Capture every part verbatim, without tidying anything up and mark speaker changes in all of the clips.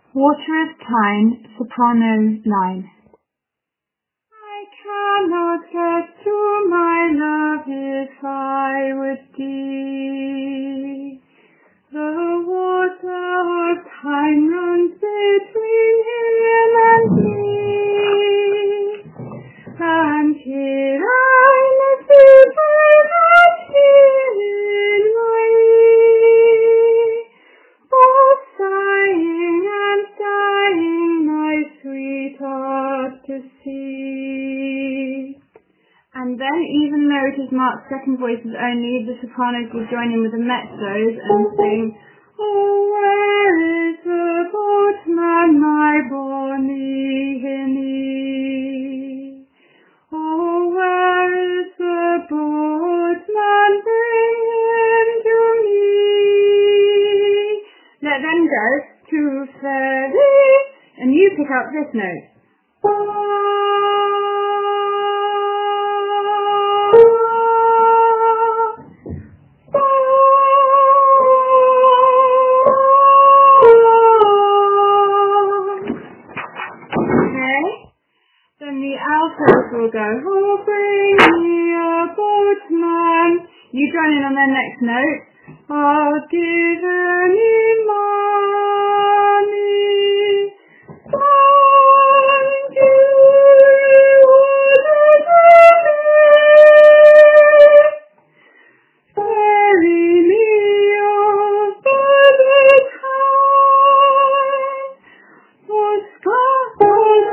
Speaker 1: Water of Time, soprano line. I cannot get to my love if I would be. The water of time runs between him and me, and here I must be very much in my ear, oh, sighing and dying my sweetheart to see. And then, even though it is Mark's second voices only, the sopranos will join in with the mezzos and sing, oh, where is the boatman, my bonny hinny? Oh, where is the boatman, bring him to me? Let them go to ferry, and you pick up this note. Then the altos will go, oh, bring me a boatman. You join in on their next note. I'll give any money. Thank you, ferry me off by the time. Oh, Scotland,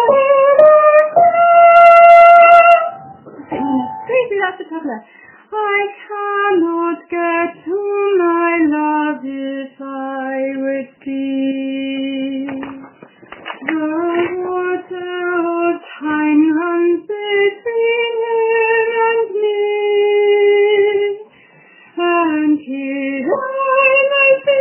Speaker 1: crazy, that's the trouble. I cannot get to my love if I would be. The water of time runs between him and me, and here I might be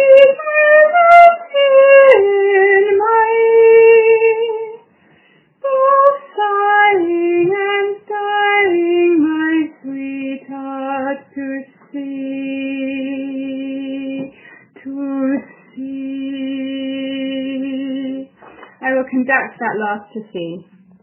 Speaker 1: in my ear, oh, sighing and dying my sweetheart to see, to see. I will conduct that last to see.